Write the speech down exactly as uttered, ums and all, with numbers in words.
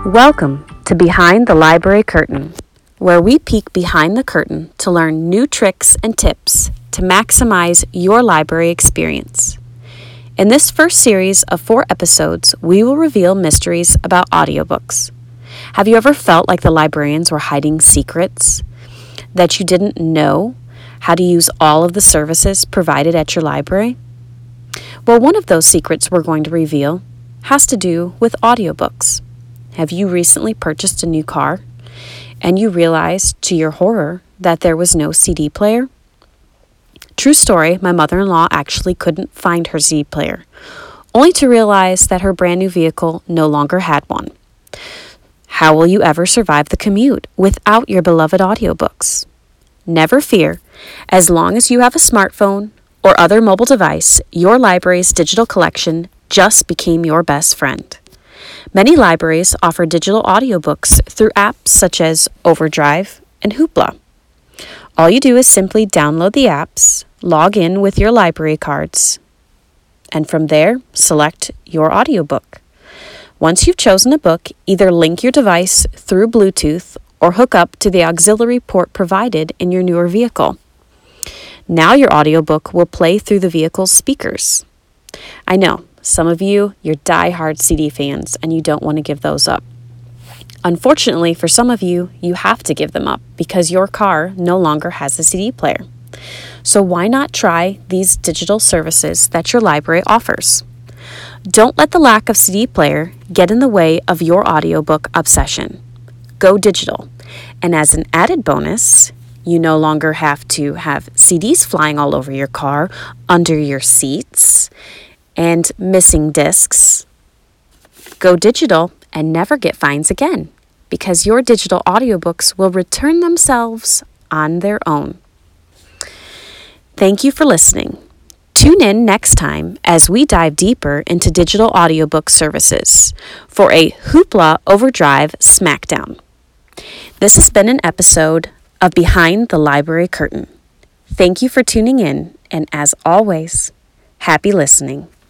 Welcome to Behind the Library Curtain, where we peek behind the curtain to learn new tricks and tips to maximize your library experience. In this first series of four episodes, we will reveal mysteries about audiobooks. Have you ever felt like the librarians were hiding secrets? That you didn't know how to use all of the services provided at your library? Well, one of those secrets we're going to reveal has to do with audiobooks. Have you recently purchased a new car and you realized to your horror that there was no C D player? True story, my mother-in-law actually couldn't find her C D player, only to realize that her brand new vehicle no longer had one. How will you ever survive the commute without your beloved audiobooks? Never fear, as long as you have a smartphone or other mobile device, your library's digital collection just became your best friend. Many libraries offer digital audiobooks through apps such as Overdrive and Hoopla. All you do is simply download the apps, log in with your library cards, and from there, select your audiobook. Once you've chosen a book, either link your device through Bluetooth or hook up to the auxiliary port provided in your newer vehicle. Now your audiobook will play through the vehicle's speakers. I know, some of you, you're diehard C D fans and you don't want to give those up. Unfortunately, for some of you, you have to give them up because your car no longer has a C D player. So why not try these digital services that your library offers? Don't let the lack of C D player get in the way of your audiobook obsession. Go digital. And as an added bonus, you no longer have to have C Ds flying all over your car, under your seats, and missing discs. Go digital and never get fines again, because your digital audiobooks will return themselves on their own. Thank you for listening. Tune in next time as we dive deeper into digital audiobook services for a Hoopla Overdrive Smackdown. This has been an episode of Behind the Library Curtain. Thank you for tuning in, and as always, happy listening.